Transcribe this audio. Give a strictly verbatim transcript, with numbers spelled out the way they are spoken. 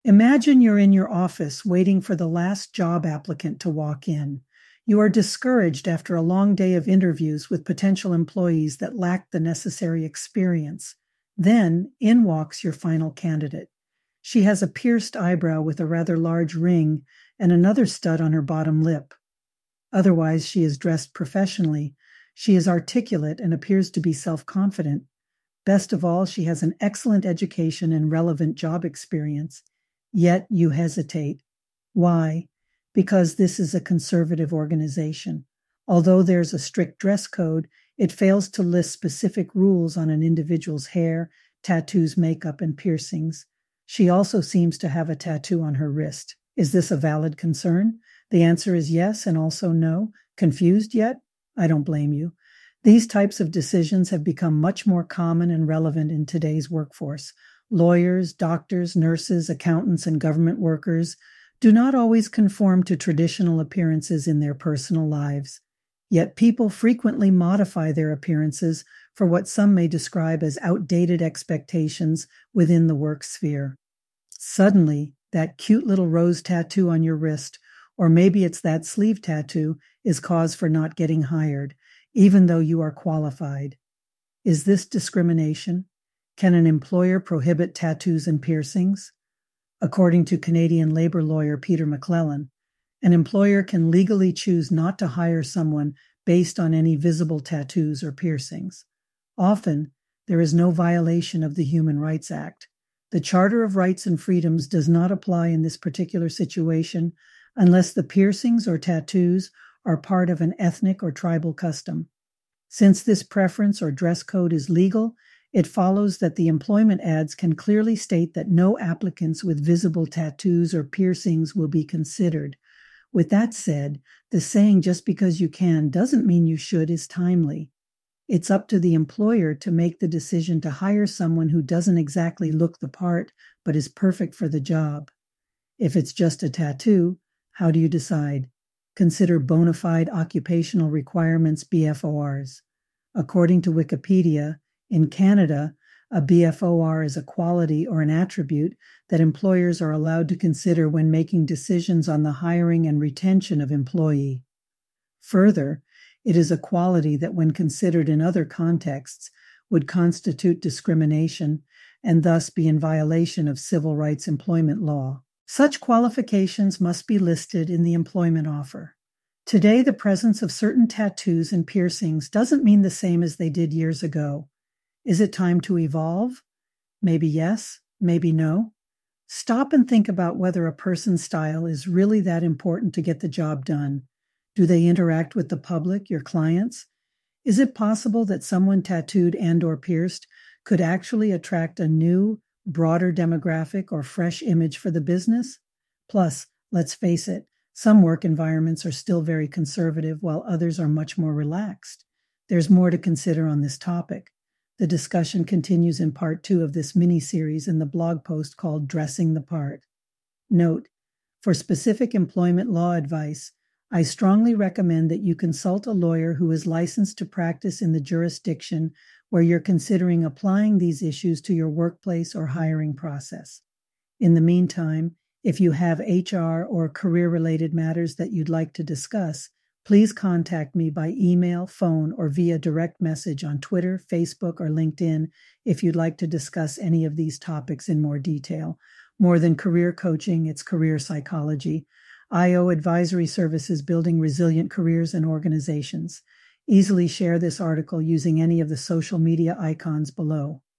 Imagine you're in your office waiting for the last job applicant to walk in. You are discouraged after a long day of interviews with potential employees that lack the necessary experience. Then, in walks your final candidate. She has a pierced eyebrow with a rather large ring and another stud on her bottom lip. Otherwise, she is dressed professionally. She is articulate and appears to be self-confident. Best of all, she has an excellent education and relevant job experience. Yet you hesitate. Why? Because this is a conservative organization. Although there's a strict dress code, it fails to list specific rules on an individual's hair, tattoos, makeup, and piercings. She also seems to have a tattoo on her wrist. Is this a valid concern? The answer is yes and also no. Confused yet? I don't blame you. These types of decisions have become much more common and relevant in today's workforce. Lawyers, doctors, nurses, accountants, and government workers do not always conform to traditional appearances in their personal lives. Yet people frequently modify their appearances for what some may describe as outdated expectations within the work sphere. Suddenly, that cute little rose tattoo on your wrist, or maybe it's that sleeve tattoo, is cause for not getting hired, even though you are qualified. Is this discrimination? Can an employer prohibit tattoos and piercings? According to Canadian labor lawyer Peter McClellan, an employer can legally choose not to hire someone based on any visible tattoos or piercings. Often, there is no violation of the Human Rights Act. The Charter of Rights and Freedoms does not apply in this particular situation unless the piercings or tattoos are part of an ethnic or tribal custom. Since this preference or dress code is legal, it follows that the employment ads can clearly state that no applicants with visible tattoos or piercings will be considered. With that said, the saying "just because you can" doesn't mean you should is timely. It's up to the employer to make the decision to hire someone who doesn't exactly look the part but is perfect for the job. If it's just a tattoo, how do you decide? Consider bona fide occupational requirements B F O Rs. According to Wikipedia, in Canada, a B F O R is a quality or an attribute that employers are allowed to consider when making decisions on the hiring and retention of employee. Further, it is a quality that when considered in other contexts would constitute discrimination and thus be in violation of civil rights employment law. Such qualifications must be listed in the employment offer. Today, the presence of certain tattoos and piercings doesn't mean the same as they did years ago. Is it time to evolve? Maybe yes, maybe no. Stop and think about whether a person's style is really that important to get the job done. Do they interact with the public, your clients? Is it possible that someone tattooed and or pierced could actually attract a new, broader demographic or fresh image for the business? Plus, let's face it, some work environments are still very conservative while others are much more relaxed. There's more to consider on this topic. The discussion continues in part two of this mini-series in the blog post called Dressing the Part. Note, for specific employment law advice, I strongly recommend that you consult a lawyer who is licensed to practice in the jurisdiction where you're considering applying these issues to your workplace or hiring process. In the meantime, if you have H R or career-related matters that you'd like to discuss, please contact me by email, phone, or via direct message on Twitter, Facebook, or LinkedIn if you'd like to discuss any of these topics in more detail. More than career coaching, it's career psychology. I O Advisory Services, building resilient careers and organizations. Easily share this article using any of the social media icons below.